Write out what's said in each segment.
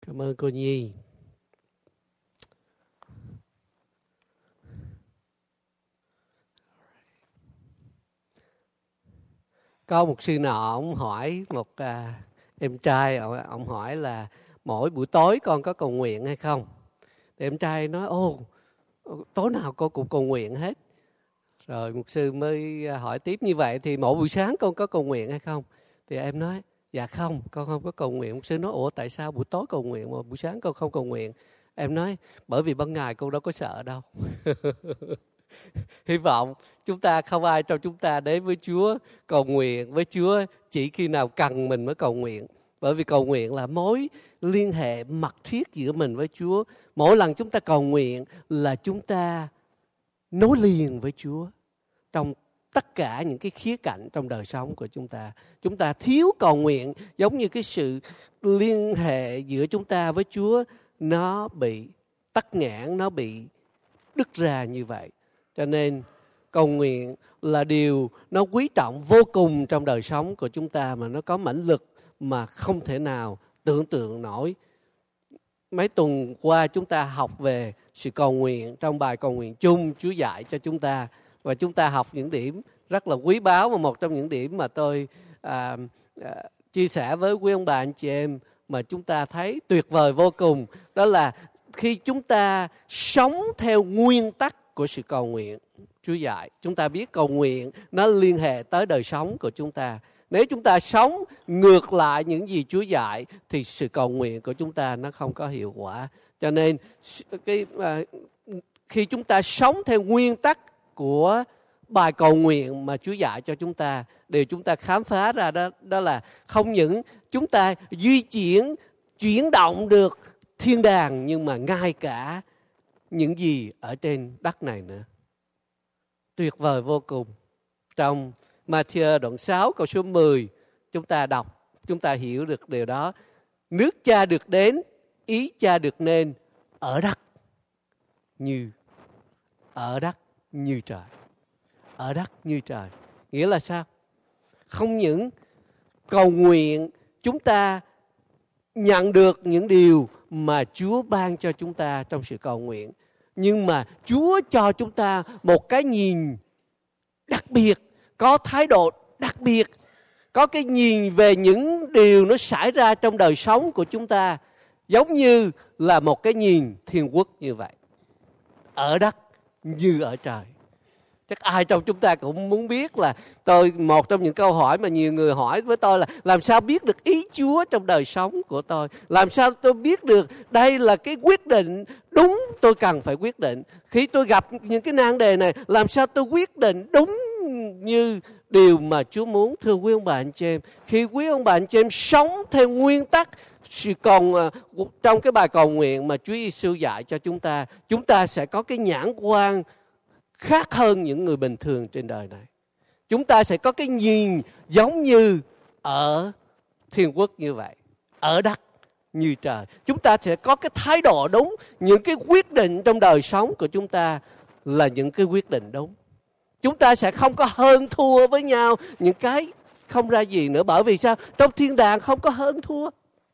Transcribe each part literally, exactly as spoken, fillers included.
Cảm ơn cô Nhi. Có một sư nọ, ông hỏi một à, em trai, ông, ông hỏi là mỗi buổi tối con có cầu nguyện hay không? Thì em trai nói, ô, tối nào con cũng cầu nguyện hết. Rồi mục sư mới hỏi tiếp, như vậy thì mỗi buổi sáng con có cầu nguyện hay không? Thì em nói, dạ không, con không có cầu nguyện. Mục sư nói, ủa tại sao buổi tối cầu nguyện mà buổi sáng con không cầu nguyện? Em nói, bởi vì ban ngày con đâu có sợ đâu. Hy vọng chúng ta không ai trong chúng ta đến với Chúa cầu nguyện với Chúa chỉ khi nào cần mình mới cầu nguyện. Bởi vì cầu nguyện là mối liên hệ mật thiết giữa mình với Chúa. Mỗi lần chúng ta cầu nguyện là chúng ta nối liền với Chúa trong tất cả những cái khía cạnh trong đời sống của chúng ta. Chúng ta thiếu cầu nguyện giống như cái sự liên hệ giữa chúng ta với Chúa nó bị tắc nghẽn, nó bị đứt ra như vậy. Cho nên cầu nguyện là điều nó quý trọng vô cùng trong đời sống của chúng ta, mà nó có mãnh lực mà không thể nào tưởng tượng nổi. Mấy tuần qua chúng ta học về sự cầu nguyện trong bài cầu nguyện chung Chúa dạy cho chúng ta, và chúng ta học những điểm rất là quý báu. Và một trong những điểm mà tôi à, à, chia sẻ với quý ông bà anh chị em mà chúng ta thấy tuyệt vời vô cùng, đó là khi chúng ta sống theo nguyên tắc của sự cầu nguyện Chúa dạy. Chúng ta biết cầu nguyện nó liên hệ tới đời sống của chúng ta. Nếu chúng ta sống ngược lại những gì Chúa dạy thì sự cầu nguyện của chúng ta nó không có hiệu quả. Cho nên cái, à, khi chúng ta sống theo nguyên tắc của bài cầu nguyện mà Chúa dạy cho chúng ta, điều chúng ta khám phá ra đó, đó là không những chúng ta di chuyển, chuyển động được thiên đàng, nhưng mà ngay cả những gì ở trên đất này nữa. Tuyệt vời vô cùng. Trong Ma-thi-ơ đoạn sáu câu số mười, chúng ta đọc, chúng ta hiểu được điều đó. Nước Cha được đến, ý Cha được nên ở đất như ở đất như trời. Ở đất như trời. Nghĩa là sao? Không những cầu nguyện chúng ta nhận được những điều mà Chúa ban cho chúng ta trong sự cầu nguyện, nhưng mà Chúa cho chúng ta một cái nhìn đặc biệt, có thái độ đặc biệt, có cái nhìn về những điều nó xảy ra trong đời sống của chúng ta, giống như là một cái nhìn thiên quốc như vậy. Ở đất như ở trời. Chắc ai trong chúng ta cũng muốn biết là tôi, một trong những câu hỏi mà nhiều người hỏi với tôi là làm sao biết được ý Chúa trong đời sống của tôi? Làm sao tôi biết được đây là cái quyết định đúng tôi cần phải quyết định? Khi tôi gặp những cái nan đề này, làm sao tôi quyết định đúng như điều mà Chúa muốn? Thưa quý ông bà anh chị em, khi quý ông bà anh chị em sống theo nguyên tắc sự còn trong cái bài cầu nguyện mà Chúa Giêsu dạy cho chúng ta, chúng ta sẽ có cái nhãn quan khác hơn những người bình thường trên đời này. Chúng ta sẽ có cái nhìn giống như ở thiên quốc như vậy, ở đất như trời. Chúng ta sẽ có cái thái độ đúng, những cái quyết định trong đời sống của chúng ta là những cái quyết định đúng. Chúng ta sẽ không có hơn thua với nhau những cái không ra gì nữa. Bởi vì sao? Trong thiên đàng không có hơn thua.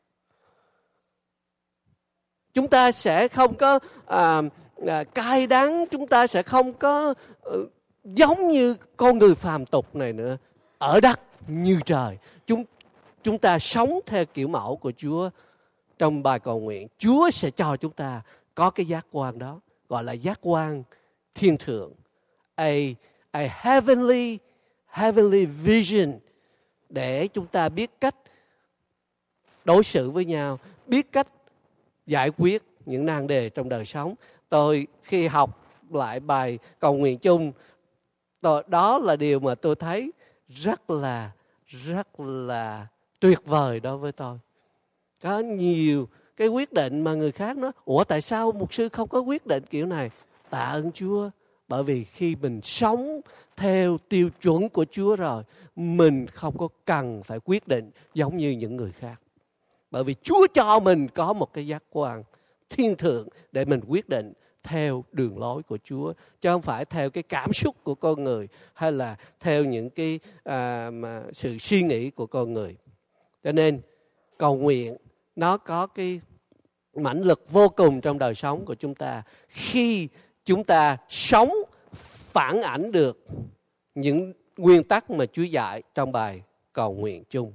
Chúng ta sẽ không có à, à, cay đắng, chúng ta sẽ không có uh, giống như con người phàm tục này nữa. Ở đất như trời. Chúng, chúng ta sống theo kiểu mẫu của Chúa trong bài cầu nguyện. Chúa sẽ cho chúng ta có cái giác quan đó, gọi là giác quan thiên thượng. A, a heavenly, heavenly vision, để chúng ta biết cách đối xử với nhau, biết cách giải quyết những nan đề trong đời sống. Tôi khi học lại bài cầu nguyện chung, tôi, đó là điều mà tôi thấy rất là rất là tuyệt vời đối với tôi. Có nhiều cái quyết định mà người khác nói, ủa tại sao mục sư không có quyết định kiểu này? Tạ ơn Chúa, bởi vì khi mình sống theo tiêu chuẩn của Chúa rồi, mình không có cần phải quyết định giống như những người khác. Bởi vì Chúa cho mình có một cái giác quan thiên thượng để mình quyết định theo đường lối của Chúa, chứ không phải theo cái cảm xúc của con người hay là theo những cái à, mà sự suy nghĩ của con người. Cho nên cầu nguyện nó có cái mãnh lực vô cùng trong đời sống của chúng ta khi chúng ta sống phản ảnh được những nguyên tắc mà Chúa dạy trong bài cầu nguyện chung.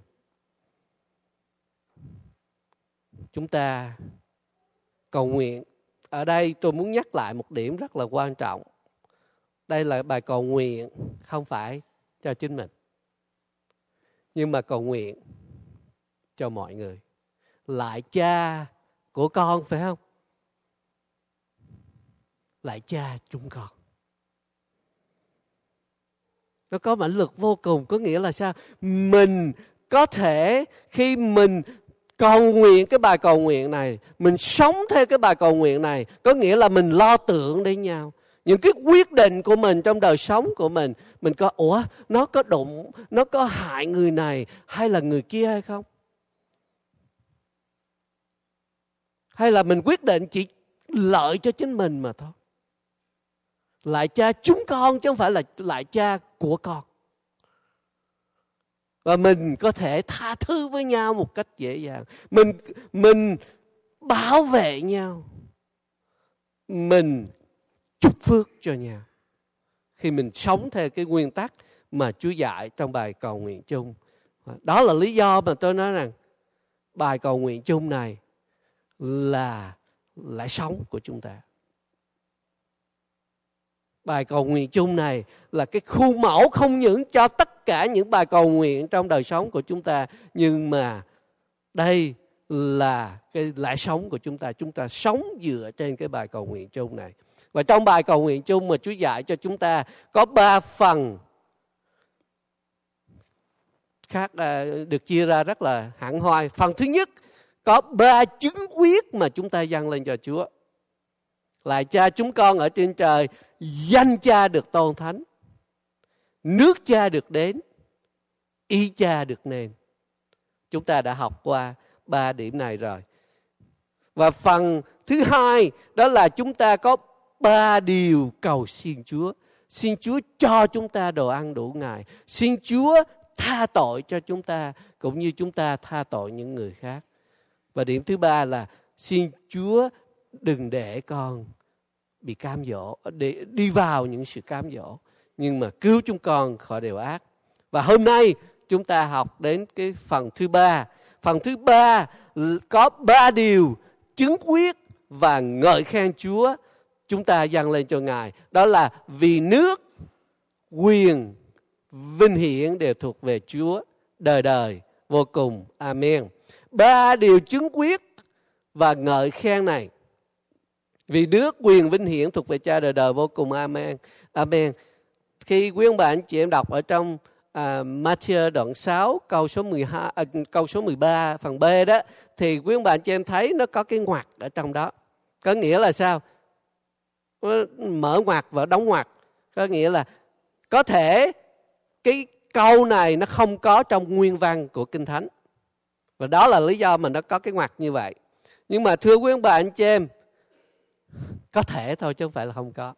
Chúng ta cầu nguyện. Ở đây tôi muốn nhắc lại một điểm rất là quan trọng. Đây là bài cầu nguyện không phải cho chính mình, nhưng mà cầu nguyện cho mọi người. Lại cha của con, phải không? Lại cha chúng con. Nó có mãnh lực vô cùng. Có nghĩa là sao? Mình có thể khi mình cầu nguyện cái bài cầu nguyện này, mình sống theo cái bài cầu nguyện này, có nghĩa là mình lo tưởng đến nhau. Những cái quyết định của mình trong đời sống của mình, mình có, ủa, nó có đụng, nó có hại người này hay là người kia hay không? Hay là mình quyết định chỉ lợi cho chính mình mà thôi. Lại cha chúng con chứ không phải là lại cha của con. Và mình có thể tha thứ với nhau một cách dễ dàng. Mình, mình bảo vệ nhau. Mình chúc phước cho nhau. Khi mình sống theo cái nguyên tắc mà Chúa dạy trong bài cầu nguyện chung. Đó là lý do mà tôi nói rằng bài cầu nguyện chung này là lẽ sống của chúng ta. Bài cầu nguyện chung này là cái khuôn mẫu không những cho tất cả những bài cầu nguyện trong đời sống của chúng ta, nhưng mà đây là cái lẽ sống của chúng ta. Chúng ta sống dựa trên cái bài cầu nguyện chung này. Và trong bài cầu nguyện chung mà Chúa dạy cho chúng ta có ba phần khác, được chia ra rất là hẳn hoi. Phần thứ nhất, có ba chứng quyết mà chúng ta dâng lên cho Chúa. Lại cha chúng con ở trên trời, danh cha được tôn thánh, nước cha được đến, ý cha được nên. Chúng ta đã học qua ba điểm này rồi. Và phần thứ hai đó là chúng ta có ba điều cầu xin Chúa. Xin Chúa cho chúng ta đồ ăn đủ ngày. Xin Chúa tha tội cho chúng ta cũng như chúng ta tha tội những người khác. Và điểm thứ ba là xin Chúa đừng để con bị cám dỗ, để đi vào những sự cám dỗ, nhưng mà cứu chúng con khỏi điều ác. Và hôm nay chúng ta học đến cái phần thứ ba. Phần thứ ba có ba điều chứng quyết và ngợi khen Chúa chúng ta dâng lên cho Ngài. Đó là vì nước, quyền, vinh hiển đều thuộc về Chúa đời đời vô cùng. Amen. Ba điều chứng quyết và ngợi khen này, vì nước, quyền, vinh hiển thuộc về Cha đời đời vô cùng. Amen. Amen. Khi quý ông bà anh chị em đọc ở trong à, Matthew đoạn sáu câu số mười hai, à, câu số mười ba phần B đó, thì quý ông bà anh chị em thấy nó có cái ngoặc ở trong đó. Có nghĩa là sao? Mở ngoặc và đóng ngoặc. Có nghĩa là có thể cái câu này nó không có trong nguyên văn của Kinh Thánh. Và đó là lý do mà nó có cái ngoặc như vậy. Nhưng mà thưa quý ông bà anh chị em, có thể thôi chứ không phải là không có.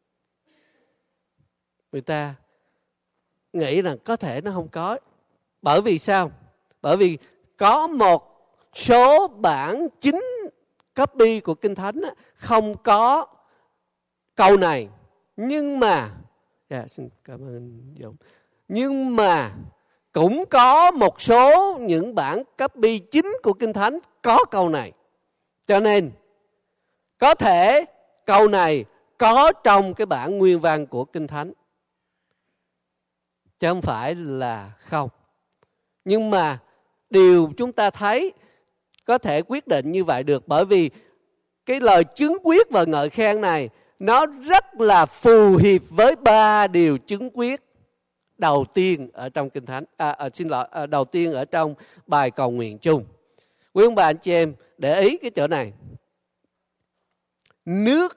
Người ta nghĩ rằng có thể nó không có. Bởi vì sao? Bởi vì có một số bản chính copy của Kinh Thánh không có câu này. Nhưng mà, yeah, xin cảm ơn Dũng. Nhưng mà cũng có một số những bản copy chính của Kinh Thánh có câu này. Cho nên có thể câu này có trong cái bản nguyên văn của Kinh Thánh, chứ không phải là không. Nhưng mà điều chúng ta thấy có thể quyết định như vậy được, bởi vì cái lời chứng quyết và ngợi khen này nó rất là phù hợp với ba điều chứng quyết đầu tiên ở trong Kinh Thánh. À, à, xin lỗi, à, đầu tiên ở trong bài cầu nguyện chung. Quý ông bà anh chị em để ý cái chỗ này. Nước,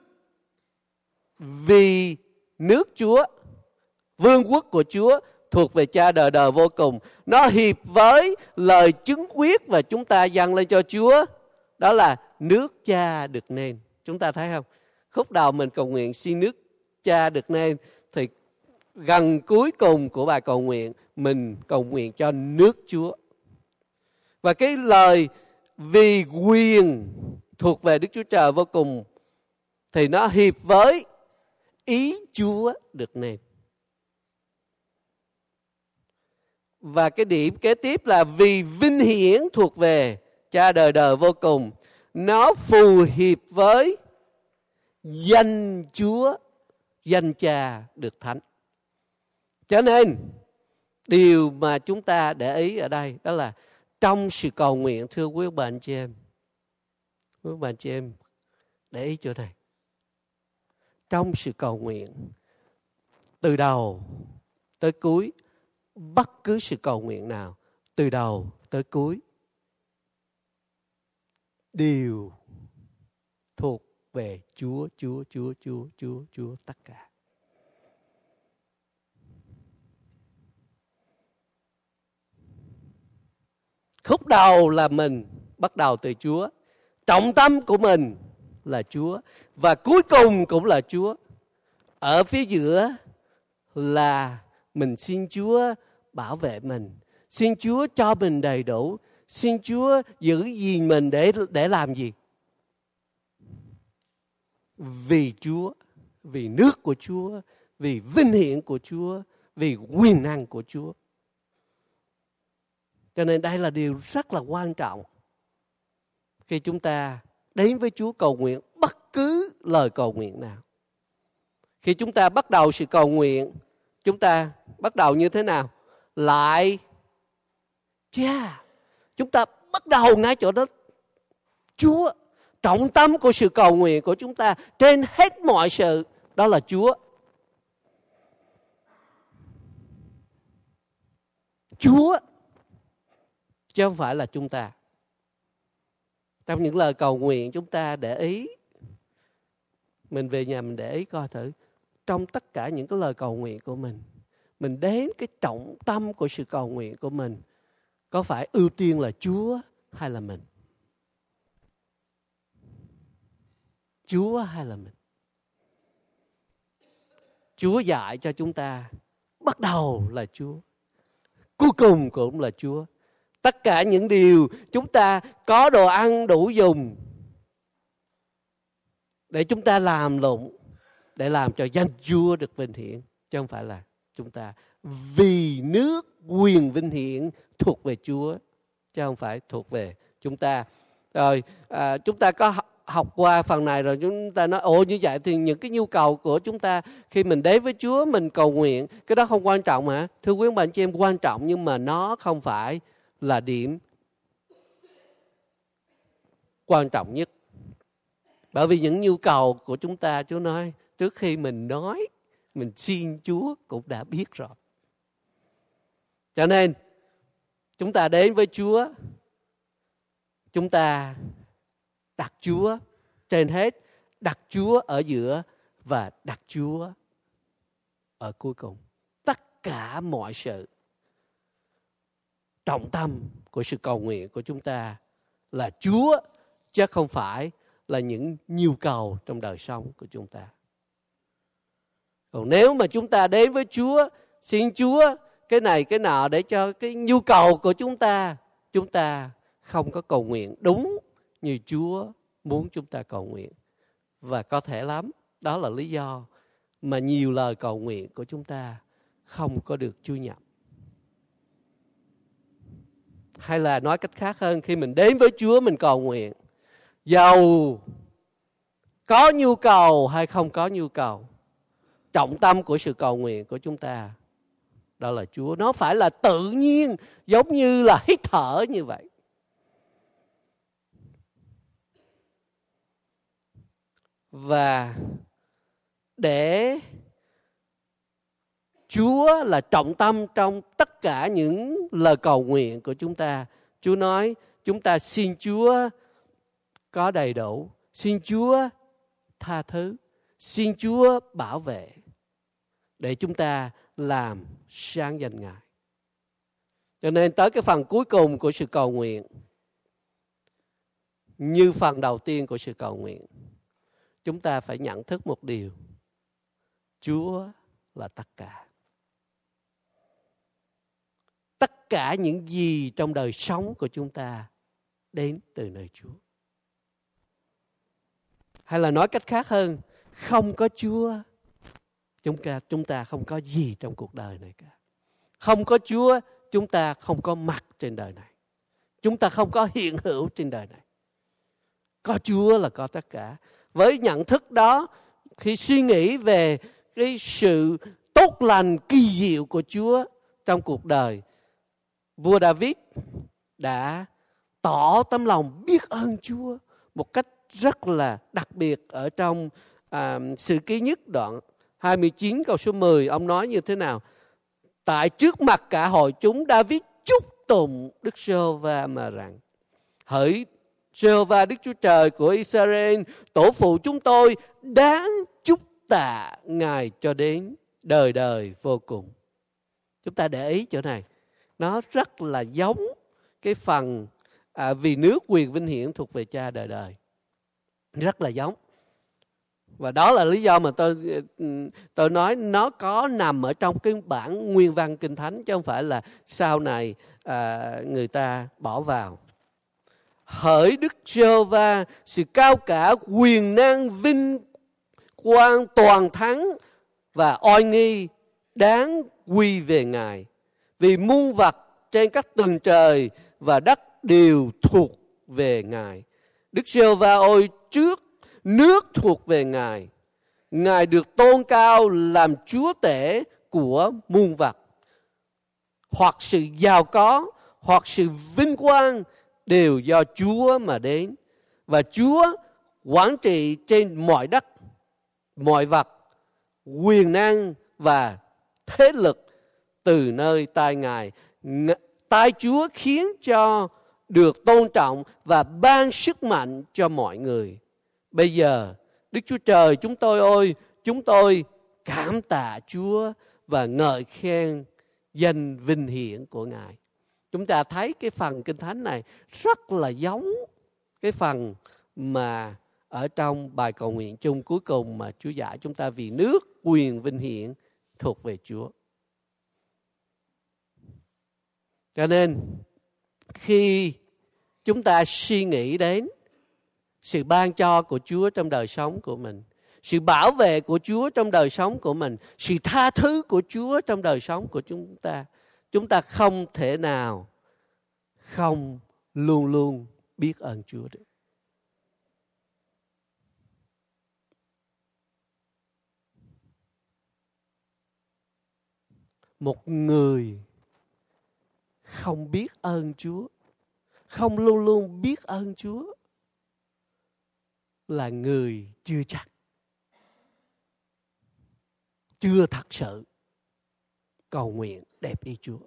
vì nước Chúa, vương quốc của Chúa thuộc về Cha đời đời vô cùng. Nó hiệp với lời chứng quyết và chúng ta dâng lên cho Chúa, đó là nước Cha được nên. Chúng ta thấy không? Khúc đầu mình cầu nguyện xin nước Cha được nên, thì gần cuối cùng của bài cầu nguyện mình cầu nguyện cho nước Chúa. Và cái lời vì quyền, thuộc về Đức Chúa Trời vô cùng thì nó hiệp với ý Chúa được nên. Và cái điểm kế tiếp là vì vinh hiển thuộc về Cha đời đời vô cùng, nó phù hiệp với danh Chúa, danh Cha được thánh. Cho nên điều mà chúng ta để ý ở đây đó là trong sự cầu nguyện, thưa quý bạn chị em, quý bạn chị em để ý chỗ này. Trong sự cầu nguyện, từ đầu tới cuối, bất cứ sự cầu nguyện nào, từ đầu tới cuối, đều thuộc về Chúa, Chúa, Chúa, Chúa, Chúa, Chúa, tất cả. Khúc đầu là mình, bắt đầu từ Chúa. Trọng tâm của mình là Chúa. Và cuối cùng cũng là Chúa. Ở phía giữa là mình xin Chúa bảo vệ mình. Xin Chúa cho mình đầy đủ. Xin Chúa giữ gìn mình để, để làm gì? Vì Chúa, vì nước của Chúa, vì vinh hiển của Chúa, vì quyền năng của Chúa. Cho nên đây là điều rất là quan trọng. Khi chúng ta đến với Chúa cầu nguyện bất cứ lời cầu nguyện nào. Khi chúng ta bắt đầu sự cầu nguyện, chúng ta bắt đầu như thế nào? Lại Cha. Chúng ta bắt đầu ngay chỗ đó. Chúa. Trọng tâm của sự cầu nguyện của chúng ta trên hết mọi sự, đó là Chúa. Chúa. Chứ không phải là chúng ta. Trong những lời cầu nguyện chúng ta để ý. Mình về nhà mình để ý coi thử. Trong tất cả những cái lời cầu nguyện của mình, mình đến cái trọng tâm của sự cầu nguyện của mình, có phải ưu tiên là Chúa hay là mình? Chúa hay là mình? Chúa dạy cho chúng ta bắt đầu là Chúa, cuối cùng cũng là Chúa. Tất cả những điều chúng ta có đồ ăn đủ dùng để chúng ta làm lụng, để làm cho danh Chúa được vinh hiển, chứ không phải là chúng ta. Vì nước quyền vinh hiển thuộc về Chúa, chứ không phải thuộc về chúng ta. Rồi à, chúng ta có học qua phần này rồi, chúng ta nói ồ như vậy thì những cái nhu cầu của chúng ta khi mình đến với Chúa mình cầu nguyện, cái đó không quan trọng hả? Thưa quý bạn chị em, quan trọng, nhưng mà nó không phải là điểm quan trọng nhất. Bởi vì những nhu cầu của chúng ta, Chúa nói trước khi mình nói, mình xin Chúa cũng đã biết rồi. Cho nên chúng ta đến với Chúa, chúng ta đặt Chúa trên hết, đặt Chúa ở giữa và đặt Chúa ở cuối cùng. Tất cả mọi sự, trọng tâm của sự cầu nguyện của chúng ta là Chúa, chứ không phải là những nhu cầu trong đời sống của chúng ta. Còn nếu mà chúng ta đến với Chúa, xin Chúa cái này cái nọ để cho cái nhu cầu của chúng ta, chúng ta không có cầu nguyện đúng như Chúa muốn chúng ta cầu nguyện. Và có thể lắm, đó là lý do mà nhiều lời cầu nguyện của chúng ta không có được Chúa nhận. Hay là nói cách khác hơn, khi mình đến với Chúa mình cầu nguyện, dầu có nhu cầu hay không có nhu cầu, trọng tâm của sự cầu nguyện của chúng ta đó là Chúa. Nó phải là tự nhiên, giống như là hít thở như vậy. Và để Chúa là trọng tâm trong tất cả những lời cầu nguyện của chúng ta, Chúa nói chúng ta xin Chúa có đầy đủ, xin Chúa tha thứ, xin Chúa bảo vệ, để chúng ta làm sáng danh Ngài. Cho nên tới cái phần cuối cùng của sự cầu nguyện, như phần đầu tiên của sự cầu nguyện, chúng ta phải nhận thức một điều: Chúa là tất cả. Tất cả những gì trong đời sống của chúng ta đến từ nơi Chúa. Hay là nói cách khác hơn, không có Chúa, chúng ta, chúng ta không có gì trong cuộc đời này cả. Không có Chúa, chúng ta không có mặt trên đời này. Chúng ta không có hiện hữu trên đời này. Có Chúa là có tất cả. Với nhận thức đó, khi suy nghĩ về cái sự tốt lành kỳ diệu của Chúa trong cuộc đời, vua David đã tỏ tấm lòng biết ơn Chúa một cách rất là đặc biệt. Ở trong à, Sử Ký Nhất đoạn hai mươi chín câu số mười, ông nói như thế nào? Tại trước mặt cả hội chúng, David chúc tụng Đức Giê-hô-va mà rằng: hỡi Giê-hô-va Đức Chúa Trời của Israel, tổ phụ chúng tôi đáng chúc tạ Ngài cho đến đời đời vô cùng. Chúng ta để ý chỗ này, nó rất là giống cái phần à, vì nước quyền vinh hiển thuộc về Cha đời đời. Rất là giống. Và đó là lý do mà tôi tôi nói nó có nằm ở trong cái bản nguyên văn Kinh Thánh, chứ không phải là sau này à, người ta bỏ vào. Hỡi Đức Giê-hô-va, sự cao cả, quyền năng, vinh quang, toàn thắng và oai nghi đáng quy về Ngài. Vì muôn vật trên các tầng trời và đất đều thuộc về Ngài. Đức Giê-hô-va ôi, trước nước thuộc về Ngài. Ngài được tôn cao làm Chúa tể của muôn vật. Hoặc sự giàu có, hoặc sự vinh quang đều do Chúa mà đến. Và Chúa quản trị trên mọi đất, mọi vật, quyền năng và thế lực từ nơi tay Ngài. Tai Chúa khiến cho được tôn trọng và ban sức mạnh cho mọi người. Bây giờ, Đức Chúa Trời chúng tôi ơi, chúng tôi cảm tạ Chúa và ngợi khen danh vinh hiển của Ngài. Chúng ta thấy cái phần Kinh Thánh này rất là giống cái phần mà ở trong bài cầu nguyện chung cuối cùng mà Chúa dạy chúng ta: vì nước quyền vinh hiển thuộc về Chúa. Cho nên khi chúng ta suy nghĩ đến sự ban cho của Chúa trong đời sống của mình, sự bảo vệ của Chúa trong đời sống của mình, sự tha thứ của Chúa trong đời sống của chúng ta, chúng ta không thể nào không luôn luôn biết ơn Chúa được. Một người không biết ơn Chúa, không luôn luôn biết ơn Chúa, là người chưa chắc, chưa thật sự cầu nguyện đẹp ý Chúa.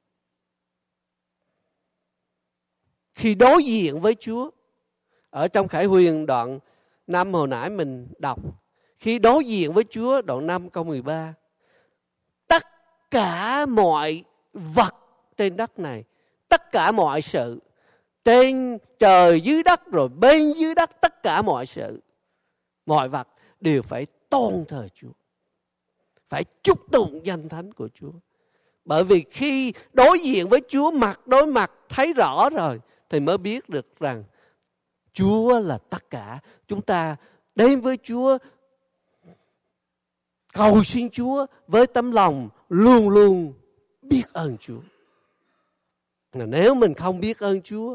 Khi đối diện với Chúa, ở trong Khải Huyền đoạn năm hồi nãy mình đọc, khi đối diện với Chúa đoạn năm câu mười ba, tất cả mọi vật trên đất này, tất cả mọi sự trên trời dưới đất rồi bên dưới đất, tất cả mọi sự, mọi vật đều phải tôn thờ Chúa, phải chúc tụng danh thánh của Chúa. Bởi vì khi đối diện với Chúa, mặt đối mặt thấy rõ rồi, thì mới biết được rằng Chúa là tất cả. Chúng ta đến với Chúa, cầu xin Chúa với tấm lòng luôn luôn biết ơn Chúa. Nếu mình không biết ơn Chúa,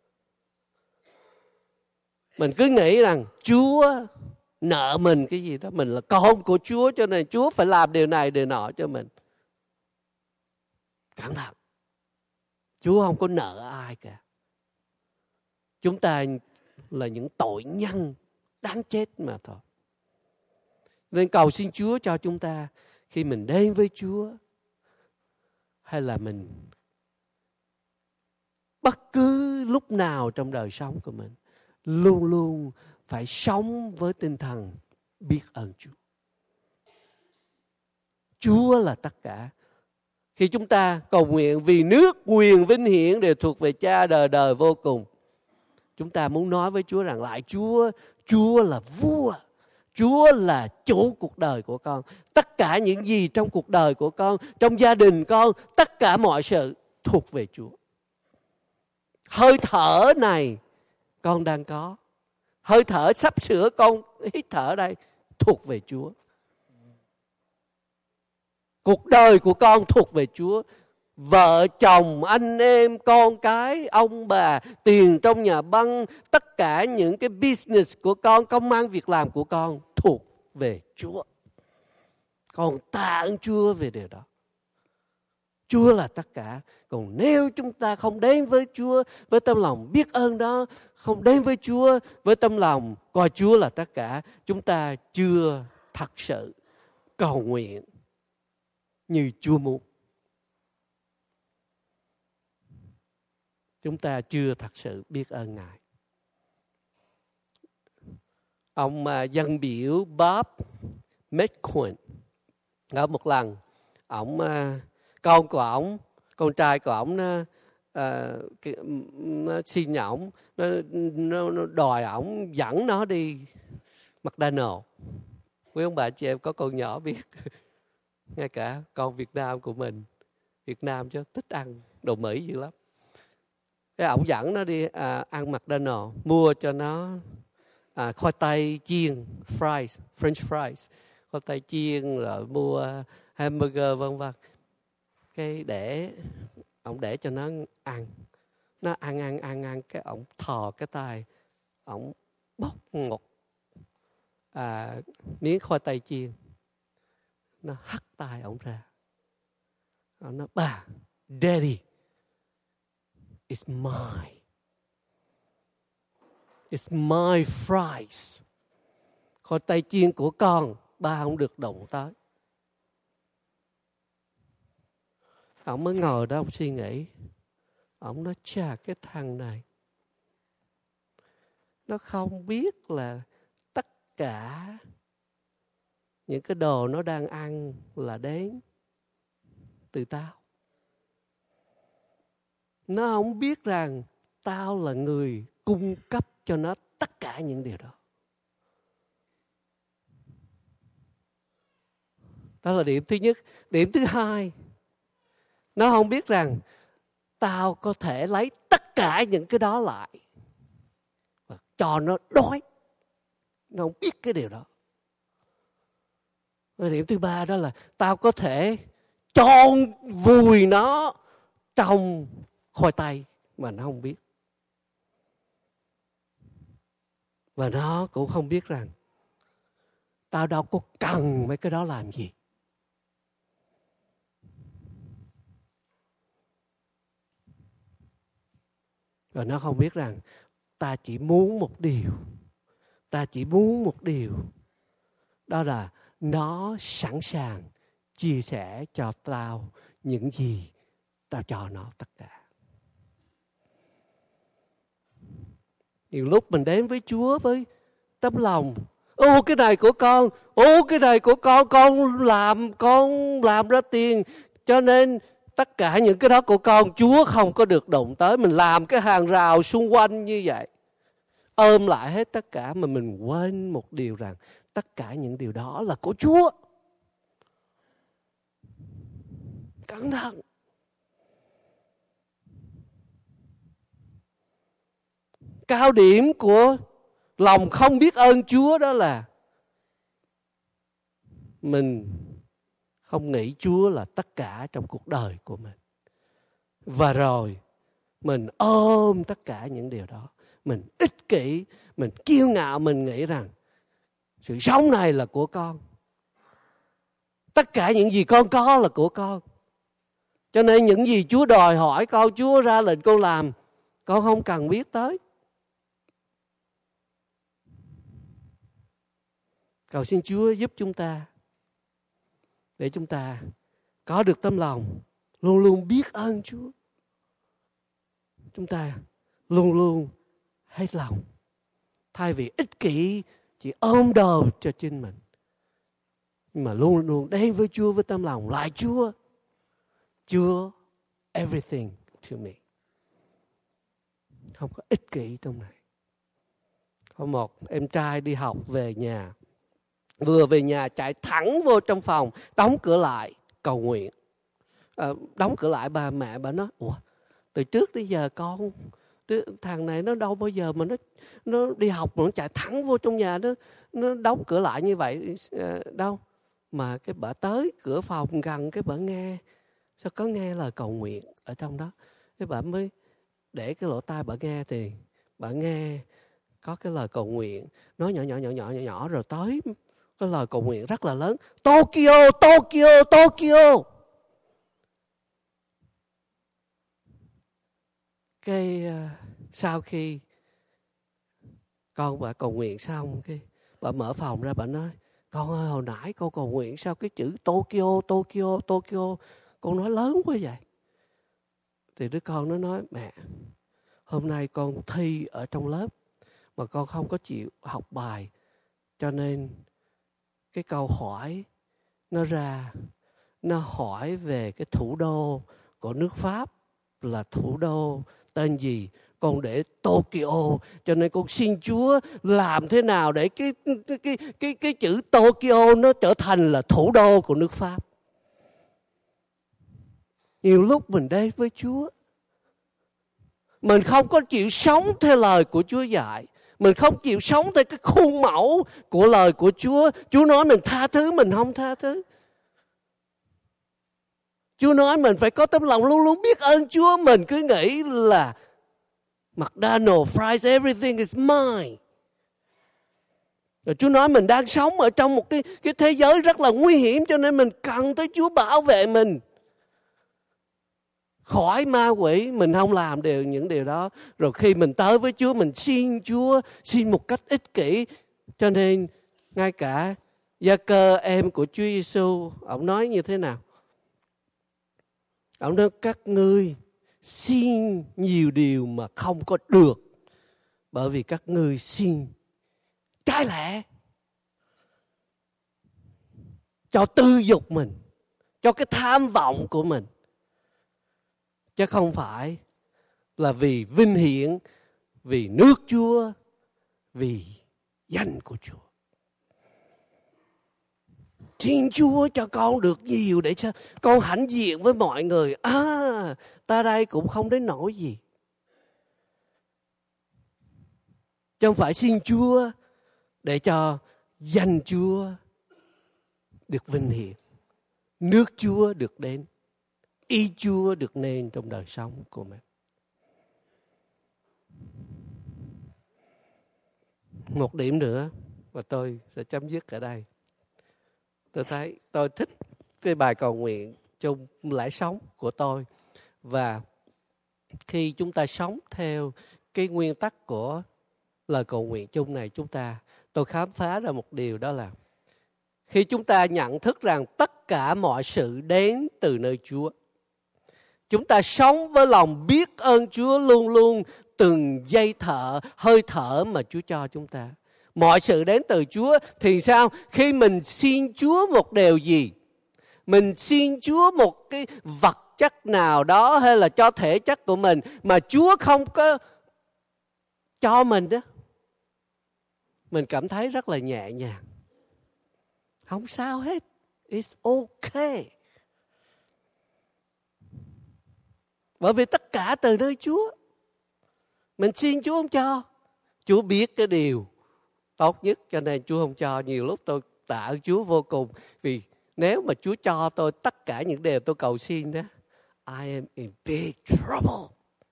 mình cứ nghĩ rằng Chúa nợ mình cái gì đó, mình là con của Chúa cho nên Chúa phải làm điều này điều nọ cho mình. Cẩn thận, Chúa không có nợ ai cả. Chúng ta là những tội nhân đáng chết mà thôi. Nên cầu xin Chúa cho chúng ta, khi mình đến với Chúa, hay là mình bất cứ lúc nào trong đời sống của mình, luôn luôn phải sống với tinh thần biết ơn Chúa. Chúa là tất cả. Khi chúng ta cầu nguyện vì nước quyền vinh hiển đều thuộc về Cha đời đời vô cùng, chúng ta muốn nói với Chúa rằng lại Chúa, Chúa là vua, Chúa là chủ cuộc đời của con. Tất cả những gì trong cuộc đời của con, trong gia đình con, tất cả mọi sự thuộc về Chúa. Hơi thở này con đang có, hơi thở sắp sửa con hít thở đây thuộc về Chúa. Cuộc đời của con thuộc về Chúa. Vợ chồng, anh em, con cái, ông bà, tiền trong nhà băng, tất cả những cái business của con, công ăn việc làm của con thuộc về Chúa. Con tạ ơn Chúa về điều đó. Chúa là tất cả. Còn nếu chúng ta không đến với Chúa với tâm lòng biết ơn đó, không đến với Chúa với tâm lòng coi Chúa là tất cả, chúng ta chưa thật sự cầu nguyện như Chúa muốn. Chúng ta chưa thật sự biết ơn Ngài. Ông uh, dân biểu Bob McQueen, ở một lần, ông uh, con của ông, con trai của ông nó, uh, nó xin ổng, nó, nó, nó đòi ổng dẫn nó đi McDonald's. Quý ông bà chị em có con nhỏ biết, ngay cả con Việt Nam của mình, Việt Nam chứ thích ăn đồ Mỹ dữ lắm. Cái ổng dẫn nó đi à, ăn McDonald's, mua cho nó à, khoai tây chiên, fries, French fries, khoai tây chiên, rồi mua hamburger vân vân. Cái để ổng để cho nó ăn, nó ăn ăn ăn ăn cái ổng thò cái tay, ổng bóc một à, miếng khoai tây chiên, nó hất tay ổng ra, ổng nói bà, Daddy, it's mine. It's my fries. Khoai tây chiên của con, ba không được động tới. Ông mới ngồi đó, ông suy nghĩ. Ông nói, chà, cái thằng này, nó không biết là tất cả những cái đồ nó đang ăn là đến từ tao. Nó không biết rằng tao là người cung cấp cho nó tất cả những điều đó. Đó là điểm thứ nhất. Điểm thứ hai, nó không biết rằng tao có thể lấy tất cả những cái đó lại và cho nó đói. Nó không biết cái điều đó. Và điểm thứ ba đó là tao có thể chôn vùi nó trong khoai tây mà nó không biết. Và nó cũng không biết rằng tao đâu có cần mấy cái đó làm gì. Và nó không biết rằng ta chỉ muốn một điều. Ta chỉ muốn một điều. Đó là nó sẵn sàng chia sẻ cho tao những gì tao cho nó tất cả. Nhiều lúc mình đến với Chúa với tấm lòng, ô cái này của con, ô cái này của con, con làm, con làm ra tiền, cho nên tất cả những cái đó của con, Chúa không có được động tới. Mình làm cái hàng rào xung quanh như vậy, ôm lại hết tất cả, mà mình quên một điều rằng tất cả những điều đó là của Chúa. Cẩn thận. Cao điểm của lòng không biết ơn Chúa đó là mình không nghĩ Chúa là tất cả trong cuộc đời của mình. Và rồi mình ôm tất cả những điều đó. Mình ích kỷ, mình kiêu ngạo, mình nghĩ rằng sự sống này là của con. Tất cả những gì con có là của con. Cho nên những gì Chúa đòi hỏi con, Chúa ra lệnh con làm, con không cần biết tới. Cầu xin Chúa giúp chúng ta để chúng ta có được tấm lòng luôn luôn biết ơn Chúa. Chúng ta luôn luôn hết lòng, thay vì ích kỷ chỉ ôm đồ cho chính mình, nhưng mà luôn luôn đến với Chúa với tấm lòng lại Chúa. Chúa, everything to me. Không có ích kỷ trong này. Có một em trai đi học về nhà, vừa về nhà chạy thẳng vô trong phòng, đóng cửa lại, cầu nguyện. À, đóng cửa lại, bà mẹ bà nói, ủa, từ trước đến giờ con Đứa, thằng này nó đâu bao giờ mà nó nó đi học mà nó chạy thẳng vô trong nhà, nó nó đóng cửa lại như vậy à, đâu. Mà cái bà tới cửa phòng gần cái bà nghe, sao có nghe lời cầu nguyện ở trong đó. Cái bà mới để cái lỗ tai bà nghe, thì bà nghe có cái lời cầu nguyện nói nhỏ nhỏ nhỏ nhỏ nhỏ nhỏ rồi tới cái lời cầu nguyện rất là lớn: Tokyo, Tokyo, Tokyo. Cái uh, sau khi con bà cầu nguyện xong, cái bà mở phòng ra, bà nói: con ơi, hồi nãy con cầu nguyện sao cái chữ Tokyo, Tokyo, Tokyo con nói lớn quá vậy? Thì đứa con nó nói: mẹ, hôm nay con thi ở trong lớp mà con không có chịu học bài, cho nên cái câu hỏi nó ra, nó hỏi về cái thủ đô của nước Pháp là thủ đô tên gì. Con để Tokyo, cho nên con xin Chúa làm thế nào để cái cái cái cái cái chữ Tokyo nó trở thành là thủ đô của nước Pháp. Nhiều lúc mình đến với Chúa, mình không có chịu sống theo lời của Chúa dạy, mình không chịu sống theo cái khuôn mẫu của lời của Chúa. Chúa nói mình tha thứ, mình không tha thứ. Chúa nói mình phải có tấm lòng luôn luôn biết ơn Chúa, mình cứ nghĩ là McDonald's, fries, everything is mine. Rồi Chúa nói mình đang sống ở trong một cái, cái thế giới rất là nguy hiểm, cho nên mình cần tới Chúa bảo vệ mình khỏi ma quỷ. Mình không làm đều những điều đó. Rồi khi mình tới với Chúa, mình xin Chúa, xin một cách ích kỷ. Cho nên ngay cả Gia Cơ, em của Chúa Giêsu, ông nói như thế nào? Ông nói: các ngươi xin nhiều điều mà không có được, bởi vì các ngươi xin trái lẽ cho tư dục mình, cho cái tham vọng của mình, chứ không phải là vì vinh hiển, vì nước Chúa, vì danh của Chúa. Xin Chúa cho con được nhiều để cho con hãnh diện với mọi người. À, ta đây cũng không đến nỗi gì. Chứ không phải xin Chúa để cho danh Chúa được vinh hiển, nước Chúa được đến, ý Chúa được nên trong đời sống của mình. Một điểm nữa và tôi sẽ chấm dứt ở đây. Tôi thấy tôi thích cái bài cầu nguyện trong lễ sống của tôi. Và khi chúng ta sống theo cái nguyên tắc của lời cầu nguyện chung này, chúng ta, tôi khám phá ra một điều, đó là khi chúng ta nhận thức rằng tất cả mọi sự đến từ nơi Chúa, chúng ta sống với lòng biết ơn Chúa luôn luôn, từng giây thở, hơi thở mà Chúa cho chúng ta. Mọi sự đến từ Chúa thì sao? Khi mình xin Chúa một điều gì, mình xin Chúa một cái vật chất nào đó hay là cho thể chất của mình mà Chúa không có cho mình đó, mình cảm thấy rất là nhẹ nhàng. Không sao hết. It's okay. Bởi vì tất cả từ nơi Chúa. Mình xin Chúa không cho. Chúa biết cái điều tốt nhất, cho nên Chúa không cho. Nhiều lúc tôi tạ ơn Chúa vô cùng, vì nếu mà Chúa cho tôi tất cả những điều tôi cầu xin đó, I am in big trouble.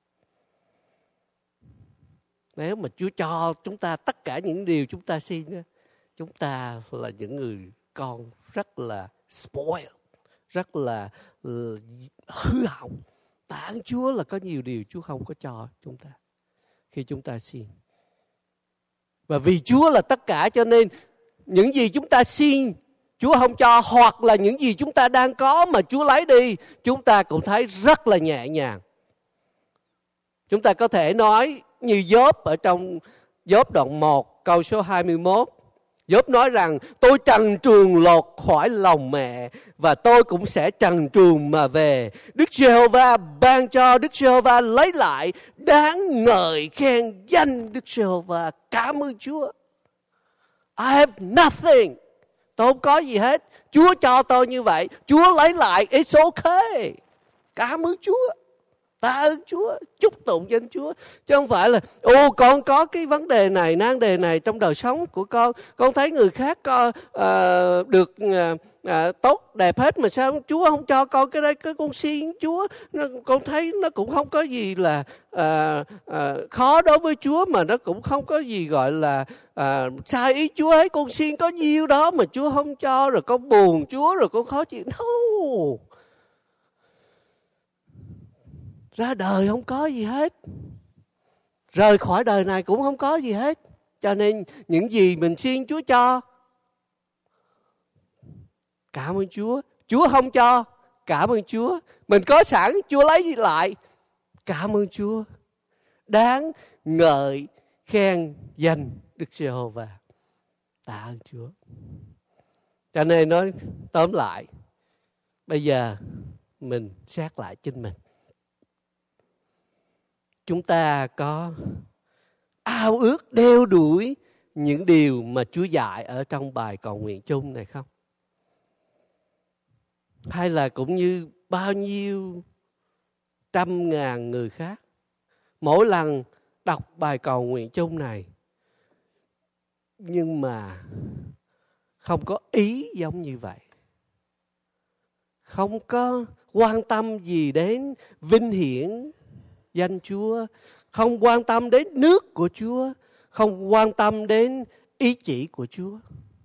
Nếu mà Chúa cho chúng ta tất cả những điều chúng ta xin đó, chúng ta là những người con rất là spoiled, rất là uh, hư hỏng. Tạ ơn Chúa là có nhiều điều Chúa không có cho chúng ta khi chúng ta xin. Và vì Chúa là tất cả, cho nên những gì chúng ta xin Chúa không cho, hoặc là những gì chúng ta đang có mà Chúa lấy đi, chúng ta cũng thấy rất là nhẹ nhàng. Chúng ta có thể nói như Gióp ở trong Gióp đoạn một câu số hai mươi mốt. Gióp nói rằng: tôi trần truồng lột khỏi lòng mẹ và tôi cũng sẽ trần truồng mà về. Đức Giê-hô-va ban cho, Đức Giê-hô-va lấy lại, đáng ngợi khen danh Đức Giê-hô-va. Cảm ơn Chúa. I have nothing. Tôi không có gì hết. Chúa cho tôi như vậy, Chúa lấy lại, it's okay. Cảm ơn Chúa. Tạ ơn Chúa, chúc tụng danh Chúa. Chứ không phải là ô con có cái vấn đề này, nan đề này trong đời sống của con. Con thấy người khác có, uh, được uh, uh, tốt đẹp hết mà sao Chúa không cho con cái đấy, cái con xin Chúa. Nó, con thấy nó cũng không có gì là uh, uh, khó đối với Chúa, mà nó cũng không có gì gọi là uh, sai ý Chúa ấy. Con xin có nhiêu đó mà Chúa không cho, rồi con buồn Chúa, rồi con khó chịu. No. Ra đời không có gì hết, rời khỏi đời này cũng không có gì hết. Cho nên những gì mình xin Chúa cho, cảm ơn Chúa. Chúa không cho, cảm ơn Chúa. Mình có sẵn, Chúa lấy lại, cảm ơn Chúa. Đáng ngợi khen danh Đức Giê-hô-va. Tạ ơn Chúa. Cho nên nói tóm lại, bây giờ mình xét lại chính mình. Chúng ta có ao ước đeo đuổi những điều mà Chúa dạy ở trong bài cầu nguyện chung này không? Hay là cũng như bao nhiêu trăm ngàn người khác, mỗi lần đọc bài cầu nguyện chung này nhưng mà không có ý giống như vậy, không có quan tâm gì đến vinh hiển danh Chúa, không quan tâm đến nước của Chúa, không quan tâm đến ý chỉ của Chúa.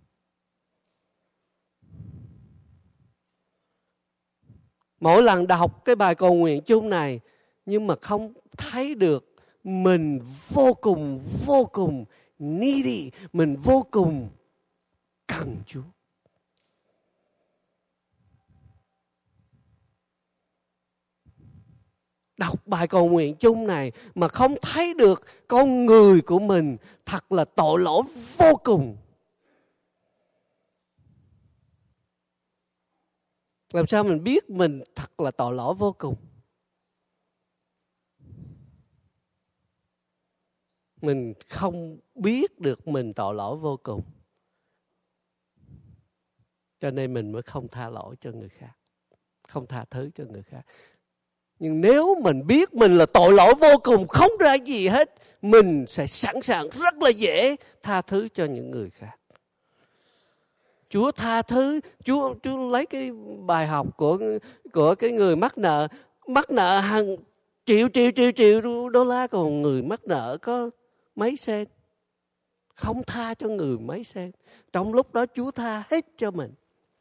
Mỗi lần đọc cái bài cầu nguyện chung này nhưng mà không thấy được mình vô cùng vô cùng needy, mình vô cùng cần Chúa. Đọc bài cầu nguyện chung này mà không thấy được con người của mình thật là tội lỗi vô cùng. Làm sao mình biết mình thật là tội lỗi vô cùng? Mình không biết được mình tội lỗi vô cùng, cho nên mình mới không tha lỗi cho người khác, không tha thứ cho người khác. Nhưng nếu mình biết mình là tội lỗi vô cùng, không ra gì hết, mình sẽ sẵn sàng rất là dễ tha thứ cho những người khác. Chúa tha thứ, Chúa Chúa lấy cái bài học của của cái người mắc nợ, mắc nợ hàng triệu triệu triệu triệu đô la, còn người mắc nợ có mấy sen, không tha cho người mấy sen. Trong lúc đó Chúa tha hết cho mình.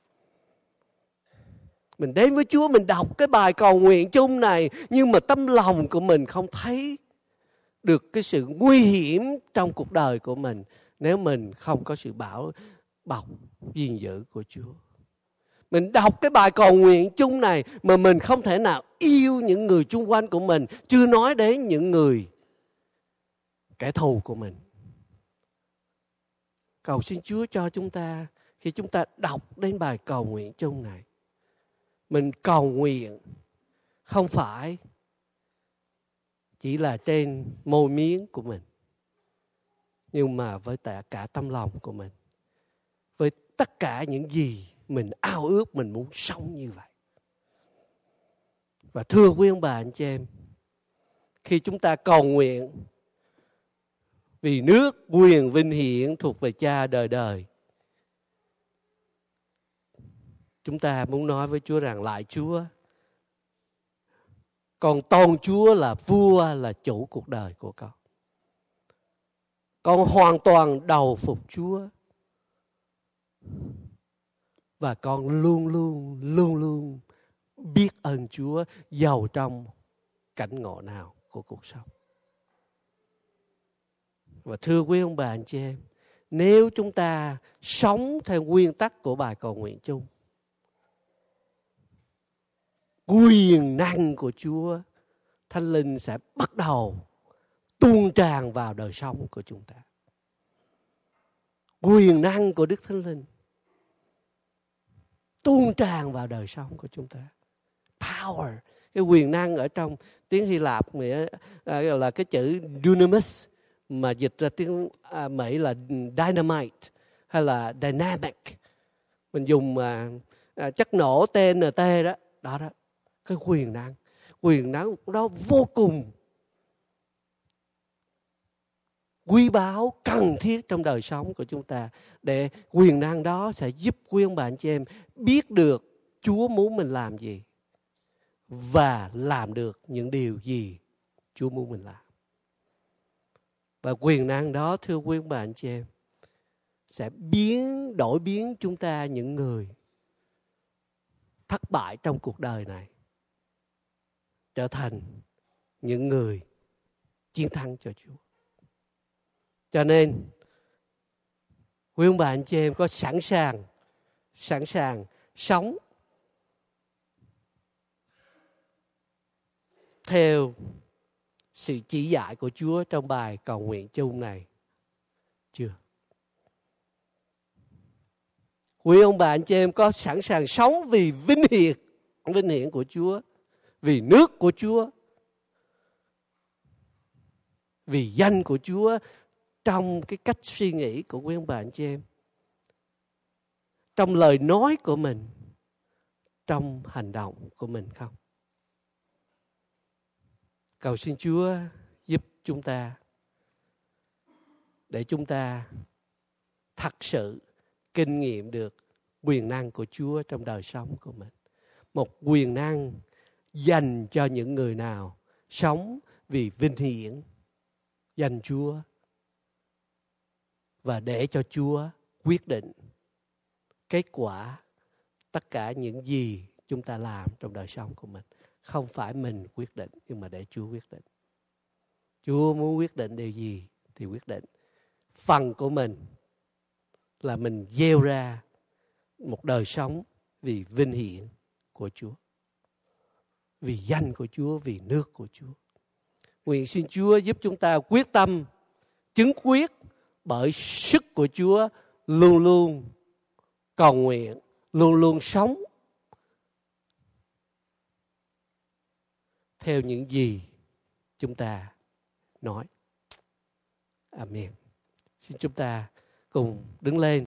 Mình đến với Chúa, mình đọc cái bài cầu nguyện chung này, nhưng mà tâm lòng của mình không thấy được cái sự nguy hiểm trong cuộc đời của mình nếu mình không có sự bảo bọc gìn giữ của Chúa. Mình đọc cái bài cầu nguyện chung này mà mình không thể nào yêu những người xung quanh của mình, chưa nói đến những người kẻ thù của mình. Cầu xin Chúa cho chúng ta, khi chúng ta đọc đến bài cầu nguyện chung này, mình cầu nguyện không phải chỉ là trên môi miếng của mình, nhưng mà với tất cả tâm lòng của mình, với tất cả những gì mình ao ước, mình muốn sống như vậy. Và thưa quý ông bà anh chị em, khi chúng ta cầu nguyện vì nước quyền vinh hiển thuộc về Cha đời đời, chúng ta muốn nói với Chúa rằng: lại Chúa, con tôn Chúa là vua, là chủ cuộc đời của con. Con hoàn toàn đầu phục Chúa. Và con luôn luôn, luôn luôn biết ơn Chúa giàu trong cảnh ngộ nào của cuộc sống. Và thưa quý ông bà anh chị em, nếu chúng ta sống theo nguyên tắc của bài cầu nguyện chung, quyền năng của Chúa, Thánh Linh sẽ bắt đầu tuôn tràn vào đời sống của chúng ta. Quyền năng của Đức Thánh Linh tuôn tràn vào đời sống của chúng ta. Power, cái quyền năng ở trong tiếng Hy Lạp nghĩa à, là cái chữ dunamis, mà dịch ra tiếng à, Mỹ là dynamite hay là dynamic. Mình dùng à, à, chất nổ T N T đó, đó đó, cái quyền năng. Quyền năng đó vô cùng quý báu, cần thiết trong đời sống của chúng ta. Để quyền năng đó sẽ giúp quý ông bà anh chị em biết được Chúa muốn mình làm gì và làm được những điều gì Chúa muốn mình làm. Và quyền năng đó, thưa quý ông bà anh chị em, sẽ biến đổi biến chúng ta những người thất bại trong cuộc đời này trở thành những người chiến thắng cho Chúa. Cho nên quý ông bà anh chị em có sẵn sàng sẵn sàng sống theo sự chỉ dạy của Chúa trong bài cầu nguyện chung này chưa? Quý ông bà anh chị em có sẵn sàng sống vì vinh hiển vinh hiển của Chúa, vì nước của Chúa, vì danh của Chúa trong cái cách suy nghĩ của quý ông bà anh chị em, trong lời nói của mình, trong hành động của mình không? Cầu xin Chúa giúp chúng ta để chúng ta thật sự kinh nghiệm được quyền năng của Chúa trong đời sống của mình. Một quyền năng dành cho những người nào sống vì vinh hiển danh Chúa và để cho Chúa quyết định kết quả tất cả những gì chúng ta làm trong đời sống của mình. Không phải mình quyết định, nhưng mà để Chúa quyết định. Chúa muốn quyết định điều gì thì quyết định. Phần của mình là mình gieo ra một đời sống vì vinh hiển của Chúa, vì danh của Chúa, vì nước của Chúa. Nguyện xin Chúa giúp chúng ta quyết tâm, chứng quyết bởi sức của Chúa, luôn luôn cầu nguyện, luôn luôn sống theo những gì chúng ta nói. Amen. Xin chúng ta cùng đứng lên.